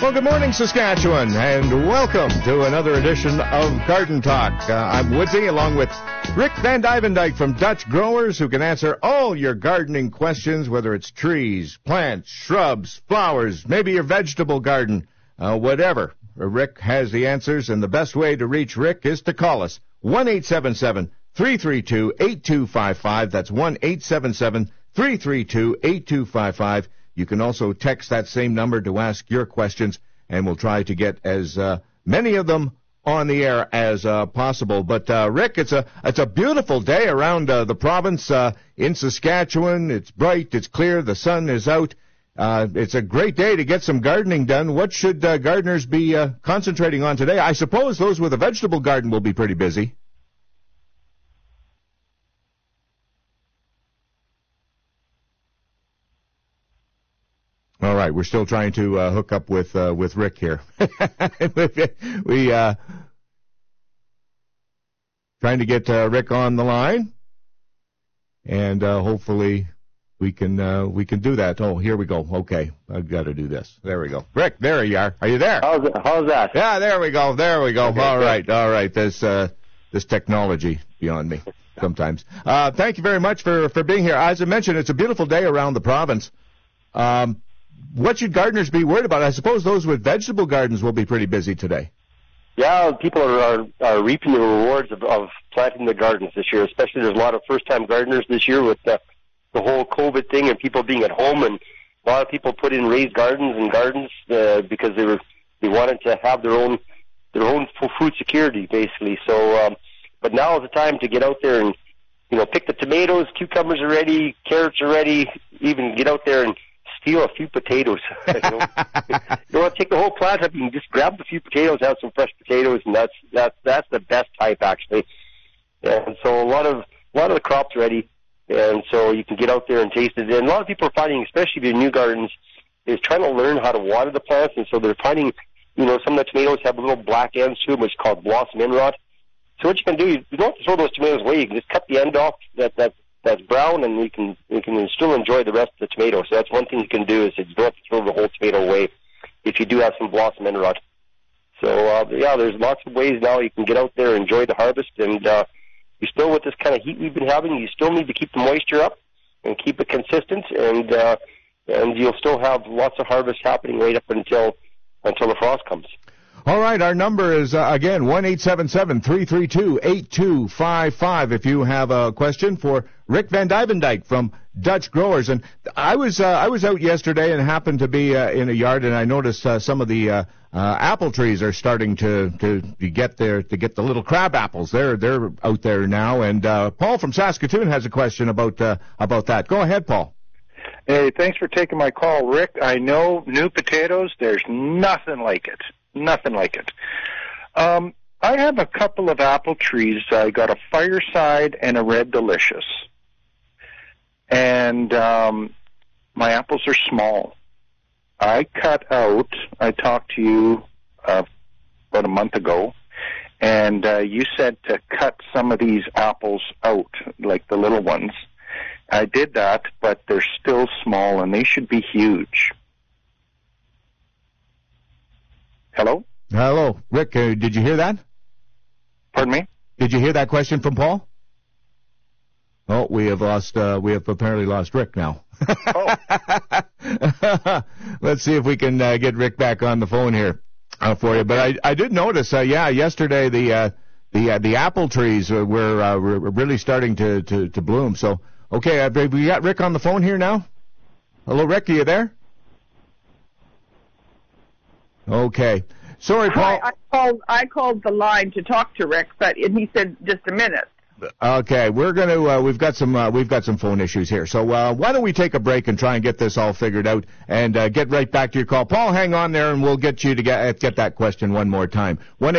Well, good morning, Saskatchewan, and welcome to another edition of Garden Talk. I'm Woodsy, along with Rick Van Dyvendijk from Dutch Growers, who can answer all your gardening questions, whether it's trees, plants, shrubs, flowers, maybe your vegetable garden, whatever. Rick has the answers, and the best way to reach Rick is to call us, 1-877-332-8255. That's 1-877-332-8255. You can also text that same number to ask your questions, and we'll try to get as many of them on the air as possible. But, Rick, it's a beautiful day around the province in Saskatchewan. It's bright, it's clear, the sun is out. It's a great day to get some gardening done. What should gardeners be concentrating on today? I suppose those with a vegetable garden will be pretty busy. All right, we're still trying to hook up with Rick here. we trying to get Rick on the line, and hopefully we can do that. Oh, here we go. Okay, I've got to do this. There we go. Rick, there you are. Are you there? How's that? Yeah, there we go. Okay, all good. right. This technology beyond me sometimes. Thank you very much for being here. As I mentioned, it's a beautiful day around the province. What should gardeners be worried about? I suppose those with vegetable gardens will be pretty busy today. Yeah, people are reaping the rewards of planting their gardens this year. Especially, there's a lot of first-time gardeners this year with the whole COVID thing and people being at home, and a lot of people put in raised gardens because they wanted to have their own food security, basically. So, but now is the time to get out there and pick the tomatoes, cucumbers are ready, carrots are ready. Even get out there and steal a few potatoes. You don't want to take the whole plant up. You can just grab a few potatoes, have some fresh potatoes, and that's the best type, actually. And so a lot of the crops ready, and so you can get out there and taste it. And a lot of people are finding, especially if you're new gardens, is trying to learn how to water the plants, and so they're finding, some of the tomatoes have little black ends to them, which is called blossom end rot. So what you can do, you don't have to throw those tomatoes away. You can just cut the end off that's brown, and you can still enjoy the rest of the tomato. So that's one thing you can do, is that you don't have to throw the whole tomato away if you do have some blossom end rot. So there's lots of ways now you can get out there and enjoy the harvest, and you still, with this kind of heat we've been having, you still need to keep the moisture up and keep it consistent, and you'll still have lots of harvest happening right up until the frost comes. All right, our number is, again, 1-877-332-8255 if you have a question for Rick Van Dyvendijk from Dutch Growers. And I was out yesterday and happened to be in a yard, and I noticed some of the apple trees are starting to get the little crab apples. They're out there now. And Paul from Saskatoon has a question about that. Go ahead, Paul. Hey, thanks for taking my call, Rick. I know new potatoes, there's nothing like it. Nothing like it. I have a couple of apple trees. I got a Fireside and a Red Delicious. And my apples are small. I talked to you about a month ago, and you said to cut some of these apples out, like the little ones. I did that, but they're still small, and they should be huge. Hello. Rick, did you hear that? Pardon me? Did you hear that question from Paul? Oh, we have apparently lost Rick now. Oh. Let's see if we can get Rick back on the phone here for you. But I did notice, yesterday the apple trees were really starting to bloom. So, okay, we got Rick on the phone here now. Hello, Rick, are you there? Okay. Sorry, Paul. I called the line to talk to Rick, and he said just a minute. Okay, we're going to we've got some phone issues here. So why don't we take a break and try and get this all figured out and get right back to your call. Paul, hang on there, and we'll get you to get that question one more time.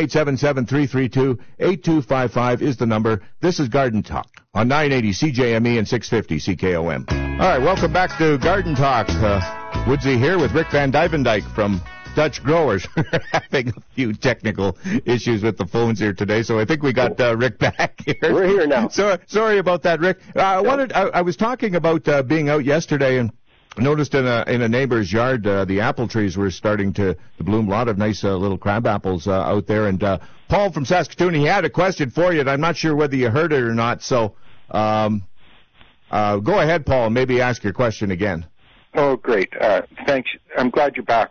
1-877-332-8255 is the number. This is Garden Talk on 980 CJME and 650 CKOM. All right, welcome back to Garden Talk. Woodsy here with Rick Van Dyvendijk from Dutch Growers. We're having a few technical issues with the phones here today, so I think we got Rick back here. We're here now. So sorry about that, Rick. I was talking about being out yesterday, and noticed in a neighbor's yard, the apple trees were starting to bloom. A lot of nice little crab apples out there. And Paul from Saskatoon, he had a question for you, and I'm not sure whether you heard it or not. So go ahead, Paul, and maybe ask your question again. Oh, great. Thanks. I'm glad you're back.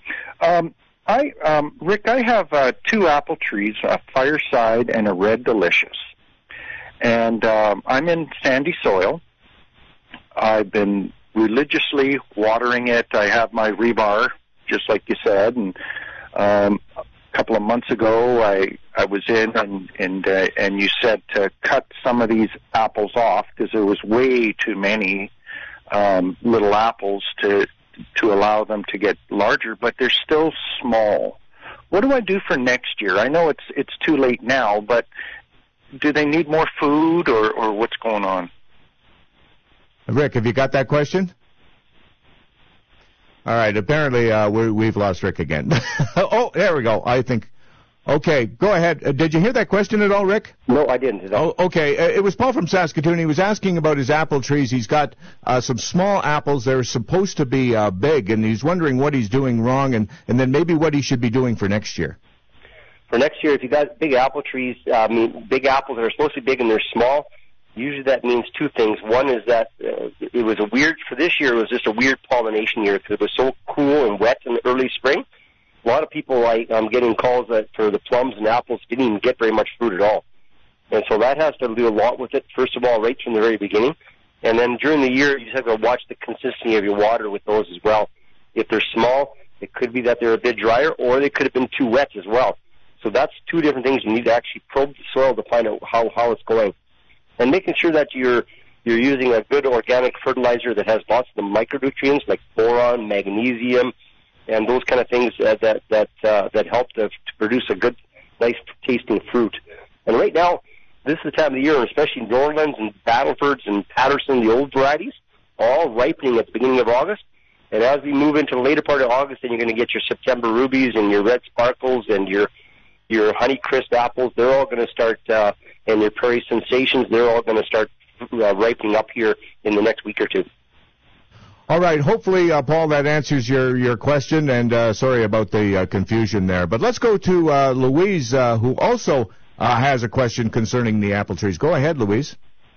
Rick, I have 2 apple trees, a Fireside and a Red Delicious. And I'm in sandy soil. I've been religiously watering it. I have my rebar, just like you said, and a couple of months ago I was in and you said to cut some of these apples off because there was way too many little apples to allow them to get larger, but they're still small. What do I do for next year? I know it's too late now, but do they need more food or what's going on? Rick, have you got that question? All right, apparently we've lost Rick again. Oh, there we go, I think. Okay, go ahead. Did you hear that question at all, Rick? No, I didn't. Oh, okay. It was Paul from Saskatoon. He was asking about his apple trees. He's got some small apples. They're supposed to be big, and he's wondering what he's doing wrong and then maybe what he should be doing for next year. For next year, if you got big apple trees, big apples that are supposed to be big and they're small, usually that means 2 things. One is that it was for this year, it was just a weird pollination year because it was so cool and wet in the early spring. A lot of people, I'm getting calls that for the plums and apples didn't even get very much fruit at all. And so that has to do a lot with it, first of all, right from the very beginning. And then during the year, you just have to watch the consistency of your water with those as well. If they're small, it could be that they're a bit drier, or they could have been too wet as well. So that's 2 different things. You need to actually probe the soil to find out how it's going. And making sure that you're using a good organic fertilizer that has lots of the micronutrients like boron, magnesium, and those kind of things that help to produce a good, nice tasting fruit. And right now, this is the time of the year, especially Norlands and Battlefords and Patterson, the old varieties, all ripening at the beginning of August. And as we move into the later part of August, then you're going to get your September rubies and your red sparkles and your honey crisp apples. They're all going to start, and your prairie sensations, they're all going to start ripening up here in the next week or 2. All right. Hopefully, Paul, that answers your question, and sorry about the confusion there. But let's go to Louise, who also has a question concerning the apple trees. Go ahead, Louise.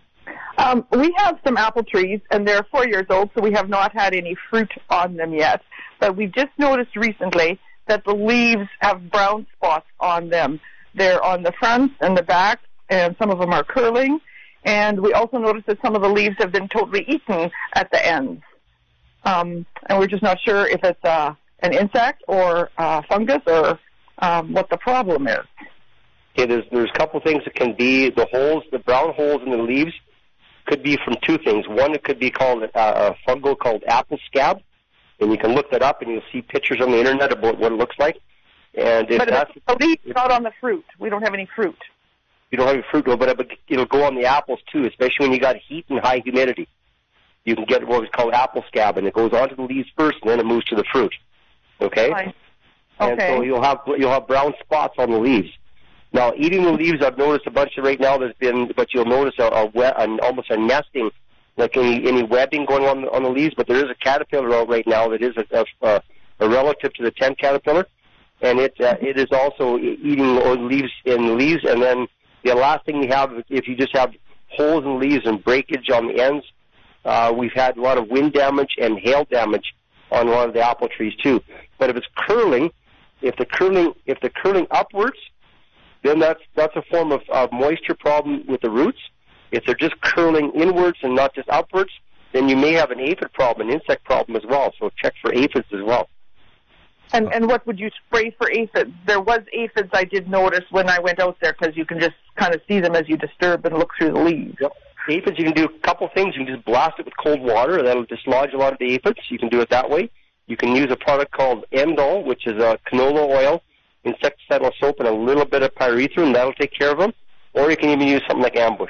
We have some apple trees, and they're 4 years old, so we have not had any fruit on them yet. But we've just noticed recently that the leaves have brown spots on them. They're on the front and the back, and some of them are curling. And we also noticed that some of the leaves have been totally eaten at the ends. And we're just not sure if it's an insect or fungus or what the problem is. Okay, there's a couple things that can be the brown holes in the leaves could be from 2 things. One, it could be called a fungal called apple scab, and you can look that up and you'll see pictures on the internet about what it looks like. And but the leaves, not on the fruit. We don't have any fruit. You don't have any fruit, but it'll go on the apples too, especially when you got heat and high humidity. You can get what is called apple scab, and it goes onto the leaves first, and then it moves to the fruit. Okay. Right. And so you'll have brown spots on the leaves. Now, eating the leaves, I've noticed a bunch of right now. But you'll notice almost a nesting, like any webbing going on the leaves. But there is a caterpillar out right now that is a relative to the tent caterpillar, and it is also eating leaves in the leaves. And then the last thing you have, if you just have holes in leaves and breakage on the ends. We've had a lot of wind damage and hail damage on a lot of the apple trees too. But if it's curling, if the curling upwards, then that's a form of moisture problem with the roots. If they're just curling inwards and not just upwards, then you may have an aphid problem, an insect problem as well. So check for aphids as well. And what would you spray for aphids? There was aphids I did notice when I went out there because you can just kind of see them as you disturb and look through the leaves. Yep. Aphids, you can do a couple things. You can just blast it with cold water, and that'll dislodge a lot of the aphids. You can do it that way. You can use a product called Endol, which is a canola oil, insecticidal soap, and a little bit of pyrethrum. That'll take care of them. Or you can even use something like Ambush.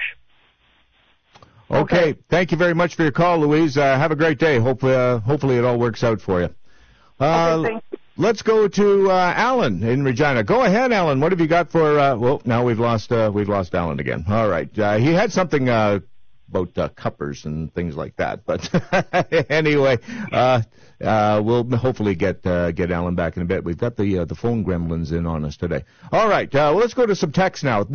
Okay. Thank you very much for your call, Louise. Have a great day. Hopefully it all works out for you. Okay, thank you. Let's go to Alan in Regina. Go ahead, Alan. What have you got for? Well, now we've lost Alan again. All right. He had something cuppers and things like that. But anyway, we'll hopefully get Alan back in a bit. We've got the phone gremlins in on us today. All right, well, let's go to some text now.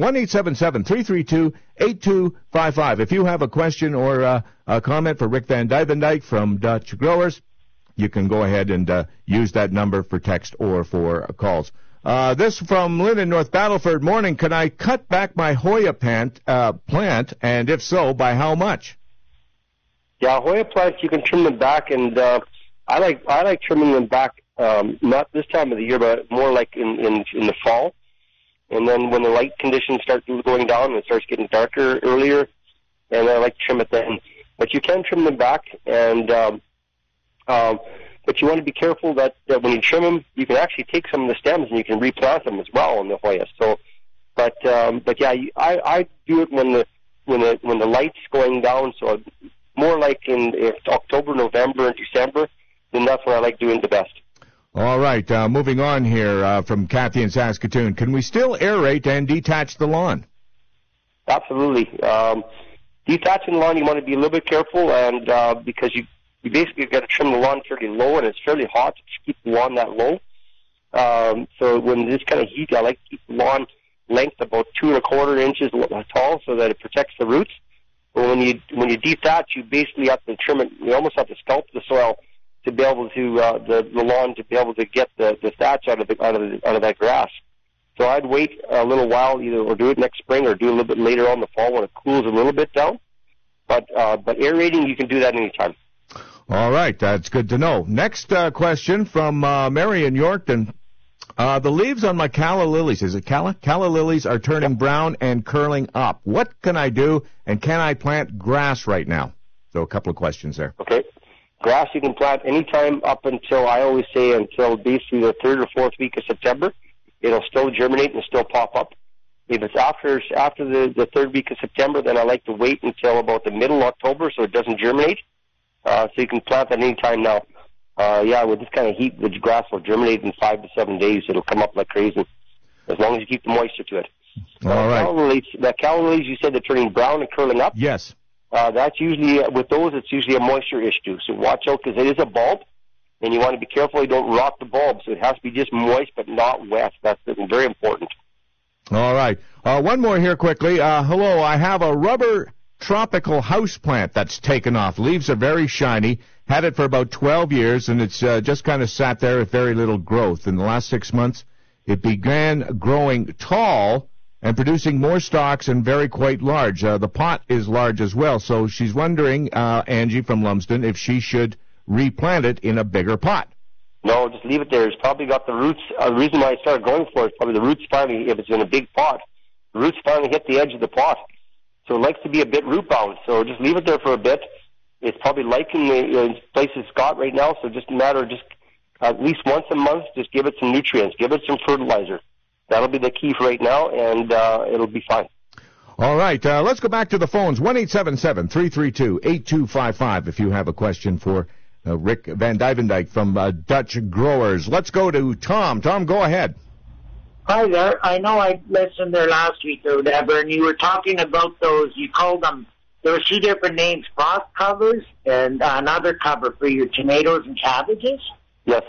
1-877-332-8255. If you have a question or a comment for Rick Van Dyvendyke from Dutch Growers, you can go ahead and use that number for text or for calls. This from Lynn in North Battleford. Morning. Can I cut back my Hoya plant, and if so, by how much? Yeah, Hoya plants, you can trim them back, and I like trimming them back, not this time of the year, but more like in the fall. And then when the light conditions start going down and it starts getting darker earlier, and I like to trim it then. But you can trim them back, and but you want to be careful that when you trim them, you can actually take some of the stems and you can replant them as well in the Hoya. So, but yeah, I do it when the light's going down. So more like in October, November, and December. Then that's when I like doing the best. All right, moving on here from Kathy in Saskatoon. Can we still aerate and detach the lawn? Absolutely. Detaching the lawn, you want to be a little bit careful, and because you basically got to trim the lawn fairly low, and it's fairly hot to keep the lawn that low. So when this kind of heat, I like to keep the lawn length about 2 1/4 inches tall so that it protects the roots. But when you detach, you basically have to trim it. You almost have to sculpt the soil to be able to the lawn to be able to get the thatch out of that grass. So I'd wait a little while, or do it next spring, or do it a little bit later on in the fall when it cools a little bit down. But aerating, you can do that anytime. All right, that's good to know. Next question from Mary in Yorkton. The leaves on my calla lilies, is it calla? Calla lilies are turning brown and curling up. What can I do, and can I plant grass right now? So a couple of questions there. Okay. Grass you can plant anytime up until, I always say, until basically the 3rd or 4th week of September. It'll still germinate and still pop up. If it's after the 3rd week of September, then I like to wait until about the middle of October so it doesn't germinate. So you can plant that any time now. Yeah, with this kind of heat, the grass will germinate in 5 to 7 days. It'll come up like crazy, as long as you keep the moisture to it. All right. Calla lilies, you said they're turning brown and curling up? Yes. That's usually, with those, it's usually a moisture issue. So watch out, because it is a bulb, and you want to be careful you don't rot the bulb. So it has to be just moist but not wet. That's very important. All right. One more here quickly. Hello, I have a rubber tropical houseplant that's taken off. Leaves are very shiny. Had it for about 12 years, and it's just kind of sat there with very little growth. In the last 6 months, it began growing tall and producing more stalks and very quite large. The pot is large as well, so she's wondering, Angie from Lumsden, if she should replant it in a bigger pot. No, just leave it there. It's probably got the roots. The reason why I started going for it is probably the roots finally, if it's in a big pot, the roots finally hit the edge of the pot. So it likes to be a bit root bound. So just leave it there for a bit. It's probably liking the place it's got right now, so just a matter of just at least once a month, just give it some nutrients, give it some fertilizer. That'll be the key for right now, and it'll be fine. All right, let's go back to the phones. 1-877-332-8255 if you have a question for Rick Van Dyvendyke from Dutch Growers. Let's go to Tom. Tom, go ahead. Hi there. I know I listened there last week or whatever, and you were talking about those, you called them, there were 2 different names, frost covers and another cover for your tomatoes and cabbages? Yes.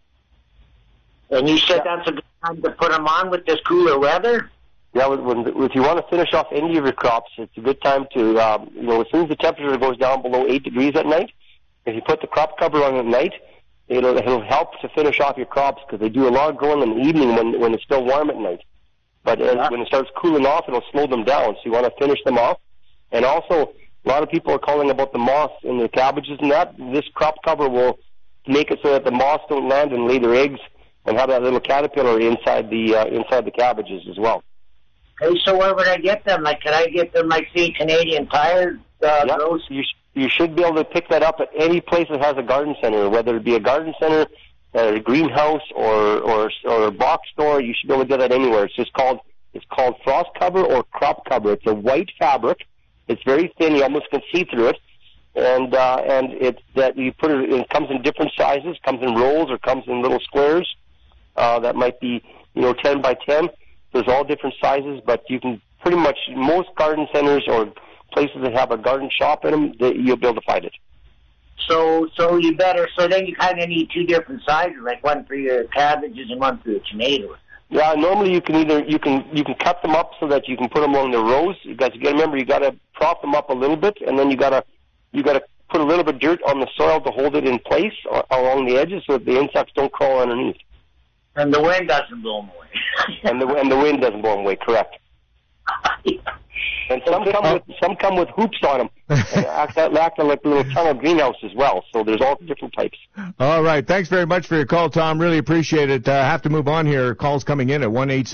And you said that's a good time to put them on with this cooler weather? Yeah, if you want to finish off any of your crops, it's a good time to, as soon as the temperature goes down below 8 degrees at night, if you put the crop cover on at night, it'll help to finish off your crops, because they do a lot of growing in the evening when it's still warm at night. But when it starts cooling off, it'll slow them down, so you want to finish them off. And also, a lot of people are calling about the moss in the cabbages and that. This crop cover will make it so that the moss don't land and lay their eggs and have that little caterpillar inside the cabbages as well. Okay, so where would I get them? Like, can I get them, like, say, Canadian Tire? Those? You should be able to pick that up at any place that has a garden center, whether it be a garden center, a greenhouse, or a box store. You should be able to get that anywhere. It's called frost cover or crop cover. It's a white fabric. It's very thin. You almost can see through it. And it's that you put it. It comes in different sizes. Comes in rolls or comes in little squares. That might be 10 by 10. There's all different sizes, but you can pretty much most garden centers or places that have a garden shop in them, you'll be able to find it. So then you kind of need two different sizes, like one for your cabbages and one for your tomatoes. Yeah, normally you can cut them up so that you can put them along the rows. You got to remember, you got to prop them up a little bit, and then you got to put a little bit of dirt on the soil to hold it in place along the edges so that the insects don't crawl underneath. And the wind doesn't blow them away. and the wind doesn't blow them away, correct. And some come with hoops on them, and act like little tunnel greenhouse as well. So there's all different types. All right. Thanks very much for your call, Tom. Really appreciate it. Have to move on here. Calls coming in at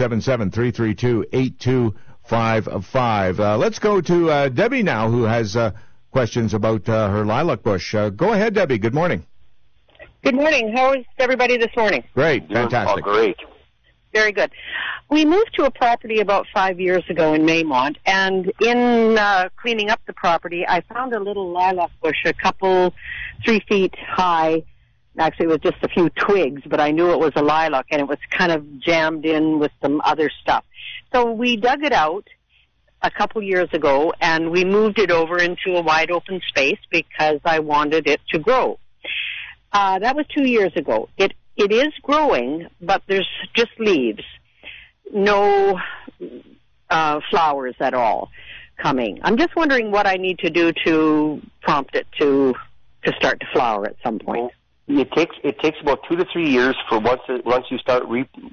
1-877-332-8255. Let's go to Debbie now, who has questions about her lilac bush. Go ahead, Debbie. Good morning. Good morning. How is everybody this morning? Great. Fantastic. Oh, great. Very good. We moved to a property about 5 years ago in Maymont, and in cleaning up the property, I found a little lilac bush, a couple 3 feet high. Actually, it was just a few twigs, but I knew it was a lilac, and it was kind of jammed in with some other stuff. So we dug it out a couple years ago, and we moved it over into a wide open space because I wanted it to grow. That was 2 years ago. It is growing, but there's just leaves. No flowers at all coming. I'm just wondering what I need to do to prompt it to start to flower at some point. It takes about 2 to 3 years for once you start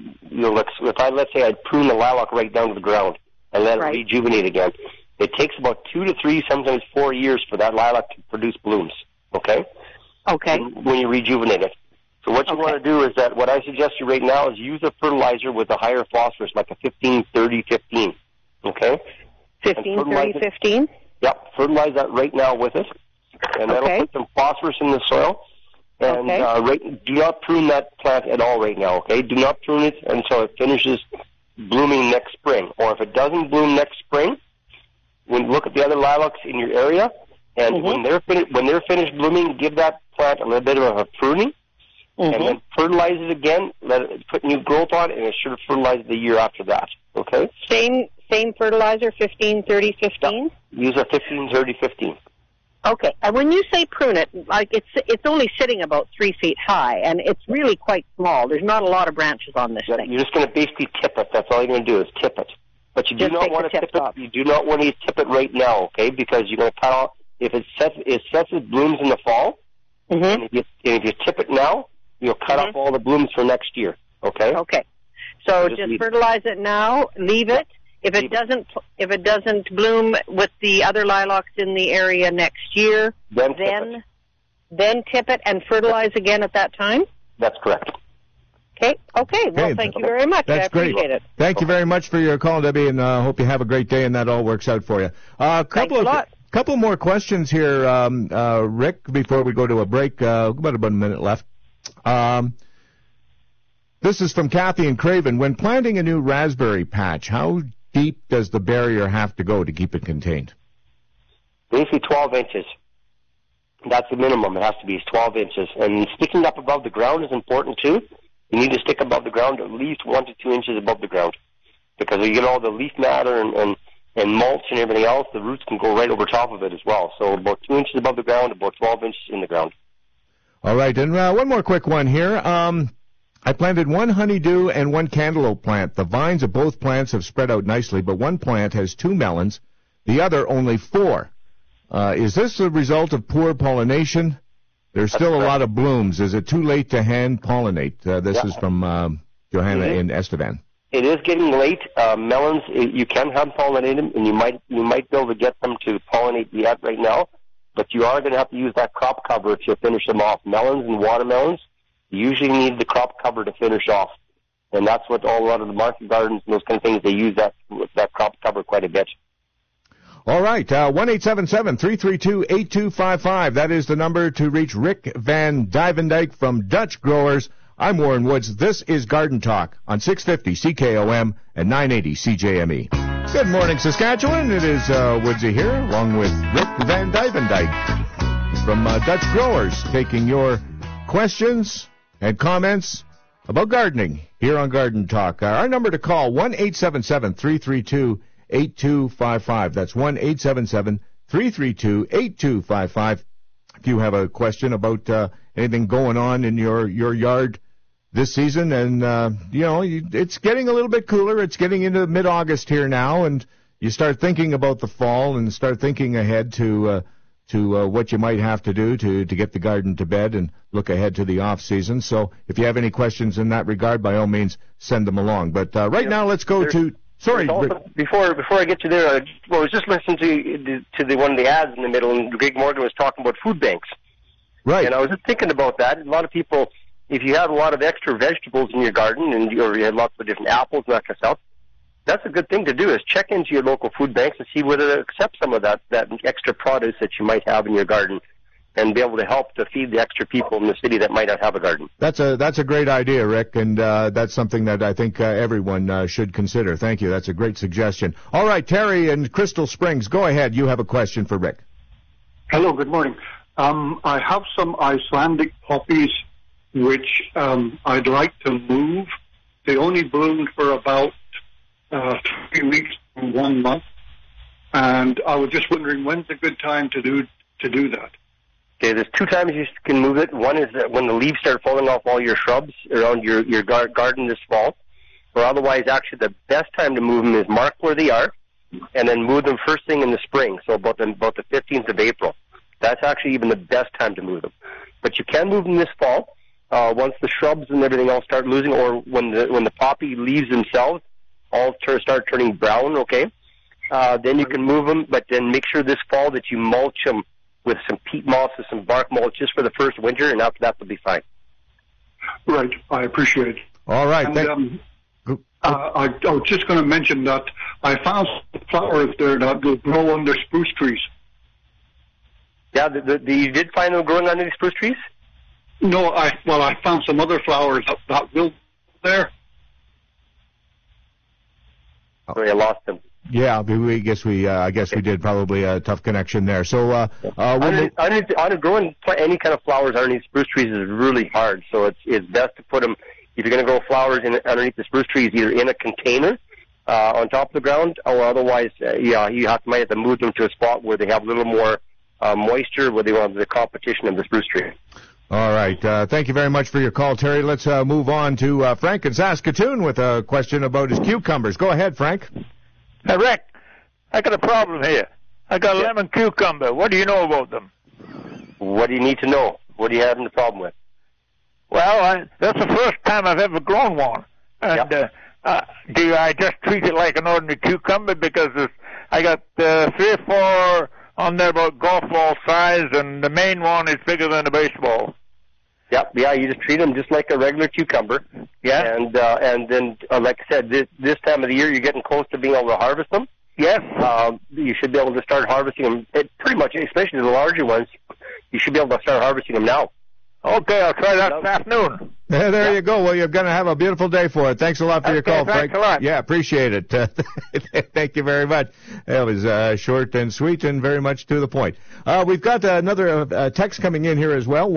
let's say I prune the lilac right down to the ground and let it rejuvenate again. It takes about 2 to 3, sometimes 4 years for that lilac to produce blooms. Okay. Okay. When you rejuvenate it. So what you want to do is that what I suggest you right now is use a fertilizer with a higher phosphorus, like a 15-30-15. Okay? 15-30-15? Yep. Fertilize that right now with it. And that'll put some phosphorus in the soil. And do not prune that plant at all right now, okay? Do not prune it until it finishes blooming next spring. Or if it doesn't bloom next spring, look at the other lilacs in your area. And when they're finished blooming, give that plant a little bit of a pruning. And then fertilize it again, let it put new growth on it, and it should have fertilized the year after that. Okay? Same fertilizer, 15-30-15? Yeah. Use a 15-30-15. Okay. And when you say prune it, like it's only sitting about 3 feet high, and it's really quite small. There's not a lot of branches on this thing. You're just going to basically tip it. That's all you're going to do is tip it. But you do not want to tip it. You do not want to tip it right now, okay? Because you're going to cut off. If it sets its blooms in the fall, and if you tip it now, you'll cut off all the blooms for next year. Okay. Okay. So just fertilize it now. Leave it. If it doesn't bloom with the other lilacs in the area next year, then tip it and fertilize again at that time. That's correct. Okay. Okay. Well, thank you very much. That's I appreciate it. Thank you very much for your call, Debbie, and hope you have a great day and that all works out for you. Thanks a lot. Couple more questions here, Rick, before we go to a break. About a minute left. This is from Kathy and Craven. When planting a new raspberry patch, how deep does the barrier have to go to keep it contained? Basically 12 inches. That's the minimum. It has to be 12 inches. And sticking up above the ground is important too. You need to stick above the ground at least 1 to 2 inches above the ground. Because you get all the leaf matter and mulch and everything else, the roots can go right over top of it as well. So about 2 inches above the ground, about 12 inches in the ground. All right, and one more quick one here. I planted one honeydew and one cantaloupe plant. The vines of both plants have spread out nicely, but one plant has 2 melons, the other only 4. Is this a result of poor pollination? There's still a lot of blooms. Is it too late to hand pollinate? This is from Johanna in Estevan. It is getting late. Melons, you can hand pollinate them, and you might be able to get them to pollinate yet right now. But you are going to have to use that crop cover to finish them off. Melons and watermelons, you usually need the crop cover to finish off. And that's what a lot of the market gardens and those kind of things, they use that crop cover quite a bit. All right, 1-877-332-8255. That is the number to reach Rick Van Dyvendyke from Dutch Growers. I'm Warren Woods. This is Garden Talk on 650 CKOM and 980 CJME. Good morning, Saskatchewan. It is Woodsy here, along with Rick Van Dyvendyke from Dutch Growers, taking your questions and comments about gardening here on Garden Talk. Our number to call, 1-877-332-8255. That's 332-8255. If you have a question about anything going on in your yard this season, and it's getting a little bit cooler. It's getting into mid-August here now, and you start thinking about the fall and start thinking ahead to what you might have to do to get the garden to bed and look ahead to the off season. So if you have any questions in that regard, by all means, send them along. But now, let's go to. Sorry. Also, before I get to there, I was just listening to the one of the ads in the middle, and Greg Morgan was talking about food banks. Right. And I was just thinking about that. A lot of people, if you have a lot of extra vegetables in your garden, and you have lots of different apples and that kind of stuff, that's a good thing to do, is check into your local food banks and see whether they accept some of that extra produce that you might have in your garden, and be able to help to feed the extra people in the city that might not have a garden. That's a great idea, Rick, and that's something that I think everyone should consider. Thank you. That's a great suggestion. All right, Terry in Crystal Springs, go ahead. You have a question for Rick. Hello, good morning. I have some Icelandic poppies which I'd like to move. They only bloomed for about 3 weeks to 1 month, and I was just wondering when's a good time to do that. Okay, there's 2 times you can move it. One is that when the leaves start falling off all your shrubs around your garden this fall, or otherwise, actually, the best time to move them is mark where they are, and then move them first thing in the spring, so about the 15th of April. That's actually even the best time to move them. But you can move them this fall, once the shrubs and everything else start losing, or when the poppy leaves themselves all start turning brown, okay? Then you can move them, but then make sure this fall that you mulch them with some peat moss or some bark mulch just for the first winter, and after that they'll be fine. Right, I appreciate it. All right. And, I was just going to mention that I found some flowers there that will grow under spruce trees. Yeah, you did find them growing under the spruce trees? No, I found some other flowers that will there. Sorry, I lost them. Yeah, I guess we did probably a tough connection there. So growing any kind of flowers underneath spruce trees is really hard. So it's best to put them, if you're going to grow flowers underneath the spruce trees, either in a container on top of the ground, or otherwise, you might have to move them to a spot where they have a little more moisture, where they want the competition of the spruce tree. All right. Thank you very much for your call, Terry. Let's move on to Frank in Saskatoon with a question about his cucumbers. Go ahead, Frank. Hey, Rick, I got a problem here. I got a lemon cucumber. What do you know about them? What do you need to know? What are you having the problem with? Well, that's the first time I've ever grown one. And do I just treat it like an ordinary cucumber? Because I got 3 or 4 on there about golf ball size, and the main one is bigger than a baseball. Yep, yeah, you just treat them just like a regular cucumber. Yeah. And then, like I said, this time of the year, you're getting close to being able to harvest them. Yes. You should be able to start harvesting them, pretty much, especially the larger ones. You should be able to start harvesting them now. Okay, I'll try that this afternoon. There you go. Well, you're going to have a beautiful day for it. Thanks a lot for your call, Frank. Thanks a lot. Yeah, appreciate it. Thank you very much. That was short and sweet and very much to the point. We've got another text coming in here as well,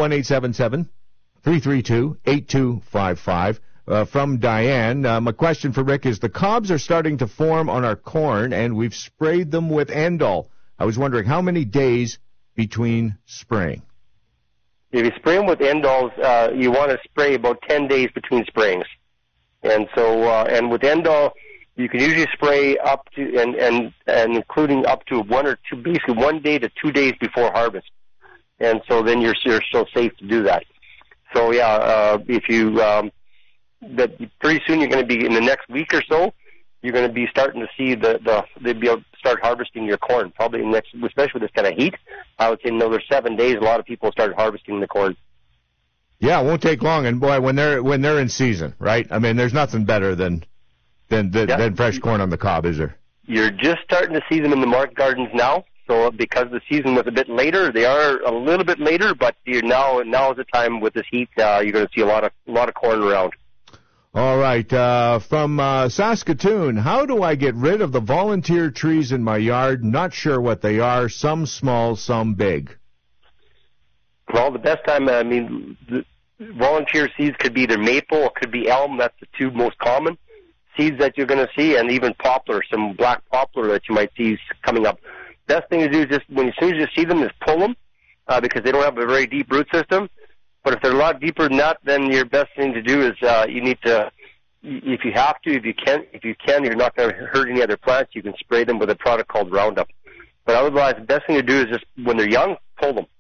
1-877-332-8255 from Diane. My question for Rick is, the cobs are starting to form on our corn, and we've sprayed them with Endol. I was wondering how many days between spraying? If you spray them with Endols, you want to spray about 10 days between sprayings. And so, and with Endol, you can usually spray up to, and including up to 1 or 2, basically 1 day to 2 days before harvest. And so then you're still safe to do that. So yeah, if you, that pretty soon you're going to be, in the next week or so, you're going to be starting to see they'll be able to start harvesting your corn, probably especially with this kind of heat. I would say in another 7 days, a lot of people start harvesting the corn. Yeah, it won't take long, and boy, when they're in season, right? I mean, there's nothing better than fresh corn on the cob, is there? You're just starting to see them in the market gardens now. So because the season was a bit later, they are a little bit later, but now is the time with this heat. You're going to see a lot of corn around. All right, from Saskatoon, how do I get rid of the volunteer trees in my yard? Not sure what they are, some small, some big. Well, the best time, the volunteer seeds could be either maple or could be elm. That's the 2 most common seeds that you're going to see, and even poplar, some black poplar that you might see coming up. best thing to do is just as soon as you see them, is pull them because they don't have a very deep root system. But if they're a lot deeper than that, then your best thing to do is you need to, if you have to, if you can, you're not going to hurt any other plants. You can spray them with a product called Roundup. But otherwise, the best thing to do is just when they're young, pull them.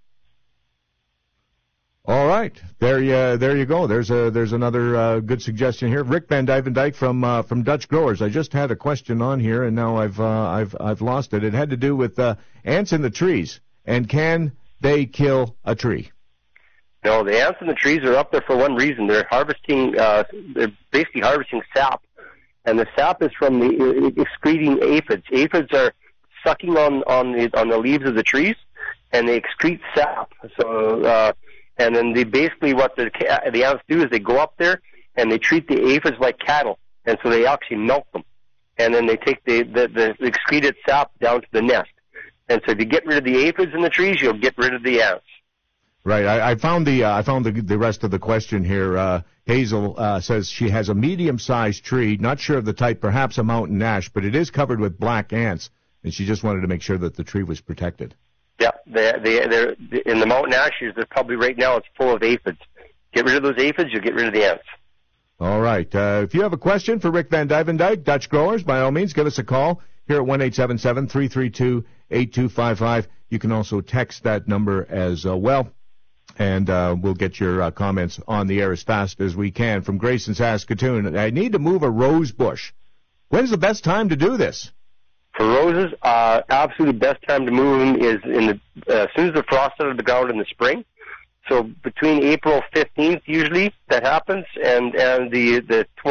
All right, there you go. There's another good suggestion here. Rick Van Duyvendyk from Dutch Growers. I just had a question on here, and now I've lost it. It had to do with ants in the trees, and can they kill a tree? No, the ants in the trees are up there for one reason. They're harvesting. They're basically harvesting sap, and the sap is from the excreting aphids. Aphids are sucking on the leaves of the trees, and they excrete sap. So. And then they basically, what the ants do is they go up there and they treat the aphids like cattle, and so they actually milk them, and then they take the excreted sap down to the nest. And so if you get rid of the aphids in the trees, you'll get rid of the ants. Right. I found the rest of the question here. Hazel says she has a medium-sized tree, not sure of the type, perhaps a mountain ash, but it is covered with black ants, and she just wanted to make sure that the tree was protected. Yeah, they're in the mountain ashes. They're probably right now it's full of aphids. Get rid of those aphids, you'll get rid of the ants. All right. If you have a question for Rick Van Duyvendyk, Dutch Growers, by all means, give us a call here at 1-877-332-8255. You can also text that number as well, and we'll get your comments on the air as fast as we can. From Grace in Saskatoon, I need to move a rose bush. When's the best time to do this? For roses, absolutely best time to move them is as soon as the frost out of the ground in the spring. So between April 15th, usually that happens, and the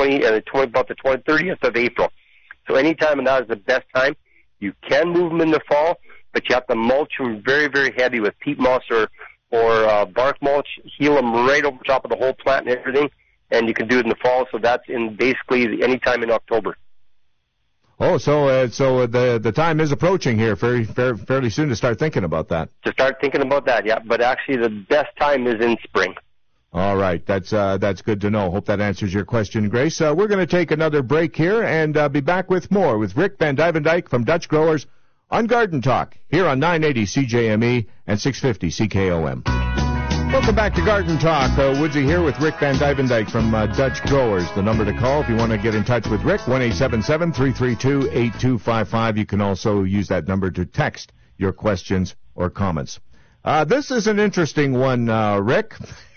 30th of April. So any time, and that is the best time. You can move them in the fall, but you have to mulch them very, very heavy with peat moss or bark mulch. Heal them right over top of the whole plant and everything, and you can do it in the fall. So that's in basically any time in October. Oh, so the time is approaching here fairly soon to start thinking about that. To start thinking about that, yeah. But actually, the best time is in spring. All right, that's good to know. Hope that answers your question, Grace. We're going to take another break here and be back with more with Rick Van Duyvendyk from Dutch Growers on Garden Talk here on 980 CJME and 650 CKOM. Welcome back to Garden Talk. Woodsy here with Rick Van Duyvendyk from Dutch Growers. The number to call if you want to get in touch with Rick, 1-877-332-8255. You can also use that number to text your questions or comments. This is an interesting one, Rick,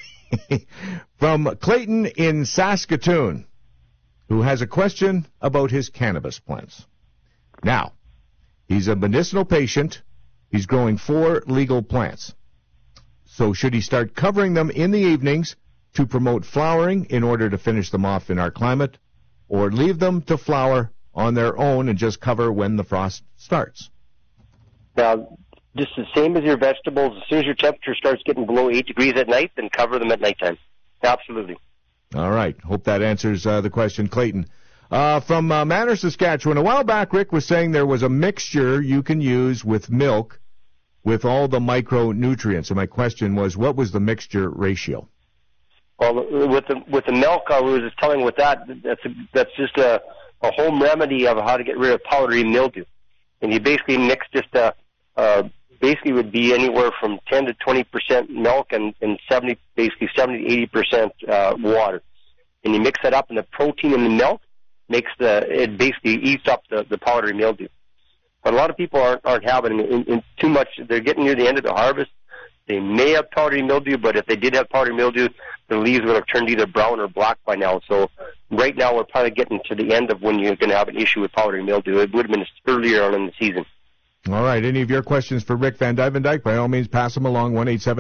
from Clayton in Saskatoon, who has a question about his cannabis plants. Now, he's a medicinal patient. He's growing 4 legal plants. So should he start covering them in the evenings to promote flowering in order to finish them off in our climate, or leave them to flower on their own and just cover when the frost starts? Now, just the same as your vegetables, as soon as your temperature starts getting below 8 degrees at night, then cover them at nighttime. Absolutely. All right. Hope that answers the question, Clayton. From Manor, Saskatchewan, a while back, Rick was saying there was a mixture you can use with milk with all the micronutrients. And my question was, what was the mixture ratio? Well, with the milk, I was just telling with that's just a home remedy of how to get rid of powdery mildew. And you basically mix just basically would be anywhere from 10 to 20% milk and 70 to 80% water. And you mix that up, and the protein in the milk it basically eats up the powdery mildew. But a lot of people aren't having in too much. They're getting near the end of the harvest. They may have powdery mildew, but if they did have powdery mildew, the leaves would have turned either brown or black by now. So right now we're probably getting to the end of when you're going to have an issue with powdery mildew. It would have been earlier on in the season. All right. Any of your questions for Rick Van Duyvendyk, by all means, pass them along,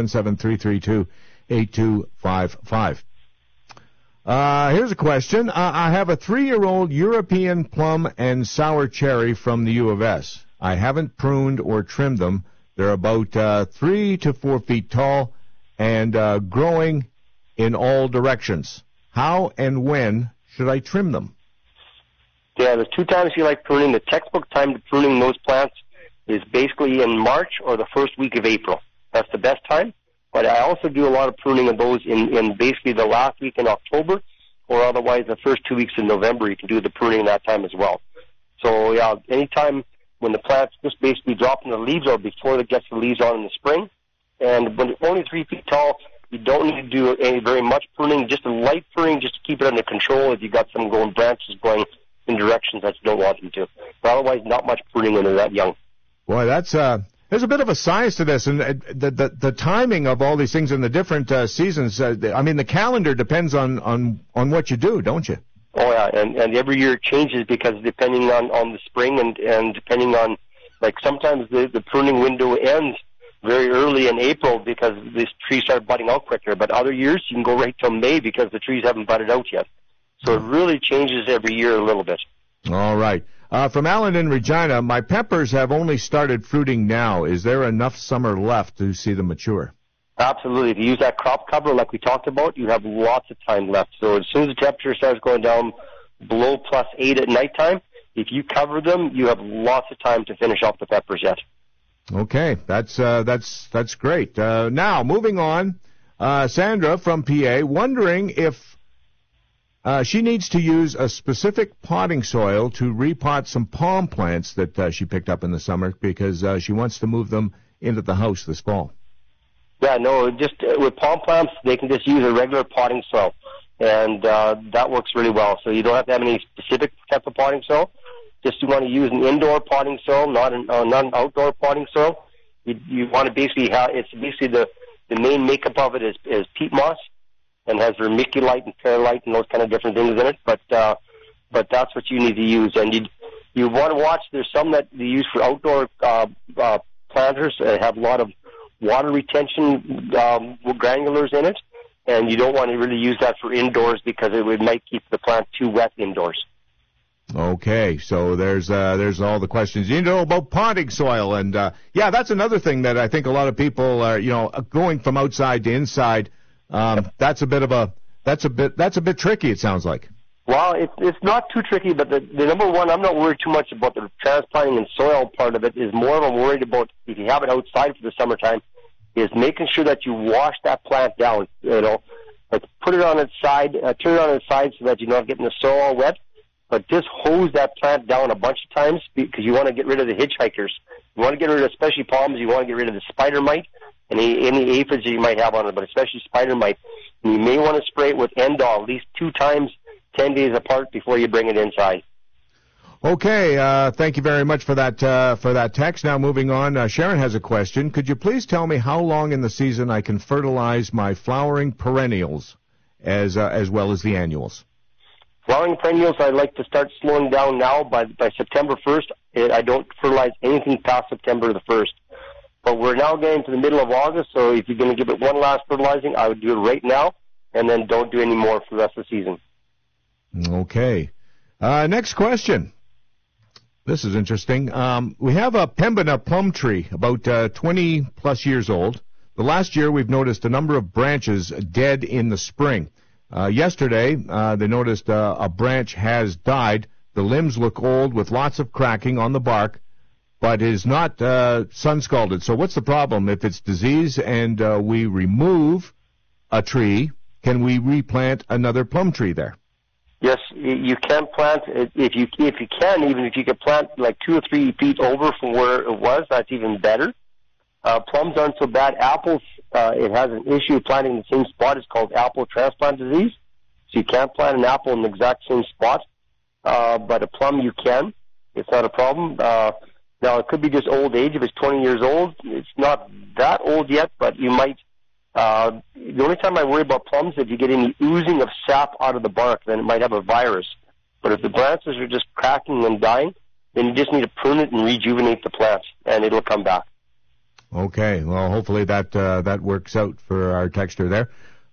1-877-332-8255. Here's a question. I have a 3-year-old European plum and sour cherry from the U of S. I haven't pruned or trimmed them. They're about 3 to 4 feet tall and growing in all directions. How and when should I trim them? Yeah, there's 2 times you like pruning. The textbook time to pruning those plants is basically in March or the first week of April. That's the best time. But I also do a lot of pruning of those in basically the last week in October, or otherwise the first 2 weeks in November. You can do the pruning that time as well. So yeah, anytime when the plant's just basically dropping the leaves or before it gets the leaves on in the spring. And when it's only 3 feet tall, you don't need to do any very much pruning, just a light pruning just to keep it under control if you've got some branches going in directions that you don't want them to. But otherwise, not much pruning when they're that young. Boy, that's there's a bit of a science to this, and the timing of all these things in the different seasons. I mean, the calendar depends on what you do, don't you? Oh yeah, and every year it changes because depending on the spring and depending on, like, sometimes the pruning window ends very early in April because these trees start budding out quicker. But other years you can go right till May because the trees haven't budded out yet. So it really changes every year a little bit. All right. From Alan in Regina, my peppers have only started fruiting now. Is there enough summer left to see them mature? Absolutely. If you use that crop cover like we talked about, you have lots of time left. So as soon as the temperature starts going down below +8 at nighttime, if you cover them, you have lots of time to finish off the peppers yet. Okay, that's great. Now, moving on, Sandra from PA, wondering if she needs to use a specific potting soil to repot some palm plants that she picked up in the summer because she wants to move them into the house this fall. Yeah, no, just with palm plants, they can just use a regular potting soil, and that works really well. So you don't have to have any specific type of potting soil. Just you want to use an indoor potting soil, not an outdoor potting soil. You want to basically have, it's basically the main makeup of it is peat moss and has vermiculite and perlite and those kind of different things in it. But that's what you need to use. And you want to watch. There's some that they use for outdoor planters that have a lot of water retention granulars in it, and you don't want to really use that for indoors because it might keep the plant too wet indoors. Okay, so there's all the questions you need to know about potting soil, and yeah, that's another thing that I think a lot of people are, going from outside to inside. That's a bit tricky. It sounds like. Well, it's not too tricky, but the number one, I'm not worried too much about the transplanting and soil part of it. Is more of I'm worried about if you have it outside for the summertime, is making sure that you wash that plant down. Like put it on its side, turn it on its side so that you're not getting the soil all wet. But just hose that plant down a bunch of times because you want to get rid of the hitchhikers. You want to get rid of, especially palms, you want to get rid of the spider mite and any aphids that you might have on it, but especially spider mite. And you may want to spray it with Endol at least 2 times, 10 days apart before you bring it inside. Okay, thank you very much for that text. Now moving on, Sharon has a question. Could you please tell me how long in the season I can fertilize my flowering perennials as well as the annuals? Flowering perennials, I like to start slowing down now. By September 1st, I don't fertilize anything past September the 1st. But we're now getting to the middle of August, so if you're going to give it one last fertilizing, I would do it right now, and then don't do any more for the rest of the season. Okay. Next question. This is interesting. We have a Pembina plum tree, about 20-plus years old. The last year, we've noticed a number of branches dead in the spring. Yesterday, they noticed a branch has died. The limbs look old with lots of cracking on the bark, but is not sun-scalded. So what's the problem? If it's disease and we remove a tree, can we replant another plum tree there? Yes, you can plant. If you can, even if you could plant like 2 or 3 feet over from where it was, that's even better. Plums aren't so bad. Apples, it has an issue planting in the same spot. It's called apple transplant disease. So you can't plant an apple in the exact same spot, but a plum you can. It's not a problem. Now, it could be just old age. If it's 20 years old, it's not that old yet, but you might. The only time I worry about plums is if you get any oozing of sap out of the bark, then it might have a virus. But if the branches are just cracking and dying, then you just need to prune it and rejuvenate the plant, and it'll come back. Okay. Well, hopefully that works out for our texter there.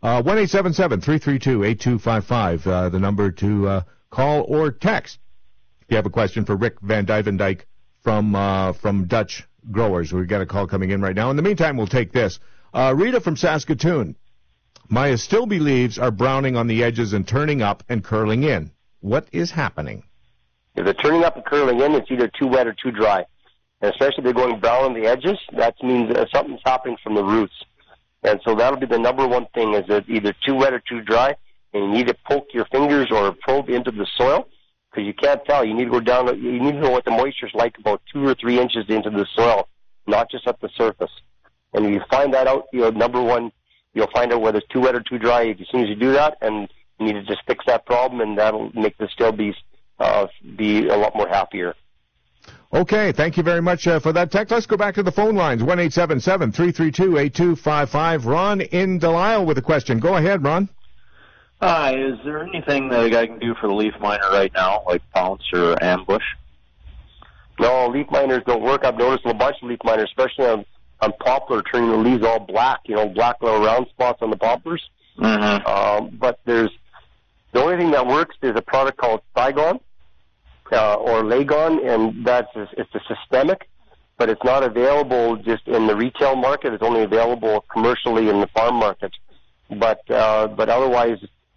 1-877-332-8255, the number to call or text. If you have a question for Rick Van Dyvendijk from Dutch Growers. We've got a call coming in right now. In the meantime, we'll take this. Rita from Saskatoon. My astilbe leaves are browning on the edges and turning up and curling in. What is happening? If they're turning up and curling in, it's either too wet or too dry. And especially if they're going brown on the edges, that means something's happening from the roots. And so that'll be the number one thing, is that either too wet or too dry, and you need to poke your fingers or probe into the soil because you can't tell. You need to go down. You need to know what the moisture's like about 2 or 3 inches into the soil, not just at the surface. And if you find that out, number one, you'll find out whether it's too wet or too dry as soon as you do that, and you need to just fix that problem, and that'll make the still bees be a lot more happier. Okay, thank you very much for that text. Let's go back to the phone lines, 1-877-332-8255. Ron in Delisle with a question. Go ahead, Ron. Hi, is there anything that a guy can do for the leaf miner right now, like pounce or ambush? No, leaf miners don't work. I've noticed a bunch of leaf miners, especially on poplar, turning the leaves all black, black little round spots on the poplars. Mm-hmm. But the only thing that works is a product called Saigon or Lagon, and it's a systemic, but it's not available just in the retail market. It's only available commercially in the farm market. But otherwise,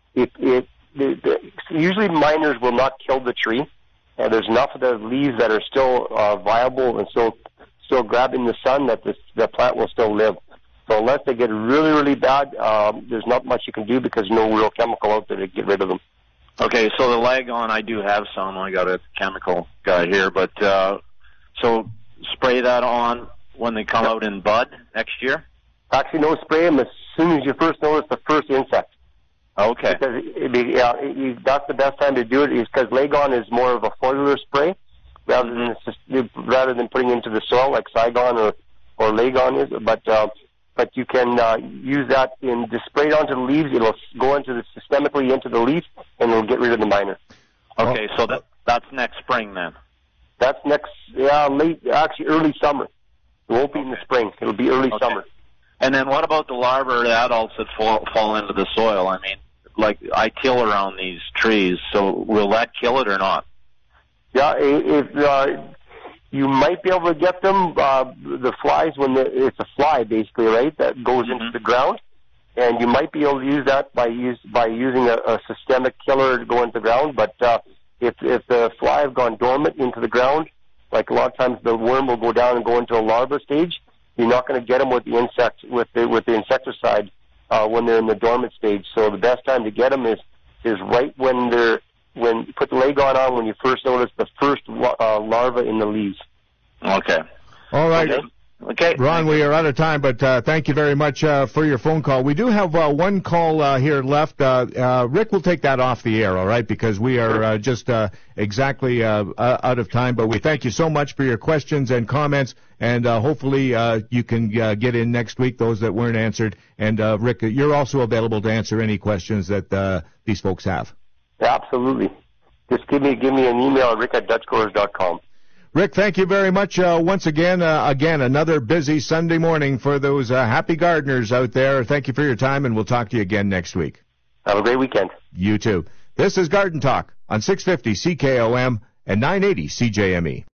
usually miners will not kill the tree. There's enough of the leaves that are still viable and still grabbing the sun that the plant will still live. So unless they get really, really bad, there's not much you can do because no real chemical out there to get rid of them. Okay, so the Lagon, I do have some. I got a chemical guy here, but so spray that on when they come out in bud next year? Actually, no, spray them as soon as you first notice the first insect. Okay. Because that's the best time to do it, is because Lagon is more of a foliar spray rather than putting into the soil like Saigon or Lagon is. But you can use that just spray it onto the leaves. It'll go systemically into the leaf, and it'll get rid of the miner. Okay, so that's next spring then. That's early summer. It won't be in the spring. It'll be early summer. And then what about the larvae or the adults that fall into the soil? I mean, like I till around these trees, so will that kill it or not? Yeah, if you might be able to get them, the flies, it's a fly basically, right, that goes into the ground, and you might be able to use that by using a systemic killer to go into the ground. But if the fly have gone dormant into the ground, like a lot of times the worm will go down and go into a larva stage, you're not going to get them with the insecticide when they're in the dormant stage. So the best time to get them is right when you put the Lagon on, when you first notice the first larva in the leaves. Okay. All right. Okay. Ron, we are out of time, but thank you very much for your phone call. We do have one call here left. Rick will take that off the air, all right, because we are just exactly out of time. But we thank you so much for your questions and comments, and hopefully you can get in next week, those that weren't answered. And, Rick, you're also available to answer any questions that these folks have. Absolutely. Just give me an email at rick@dutchgrowers.com. Rick, thank you very much once again. Another busy Sunday morning for those happy gardeners out there. Thank you for your time, and we'll talk to you again next week. Have a great weekend. You too. This is Garden Talk on 650 CKOM and 980 CJME.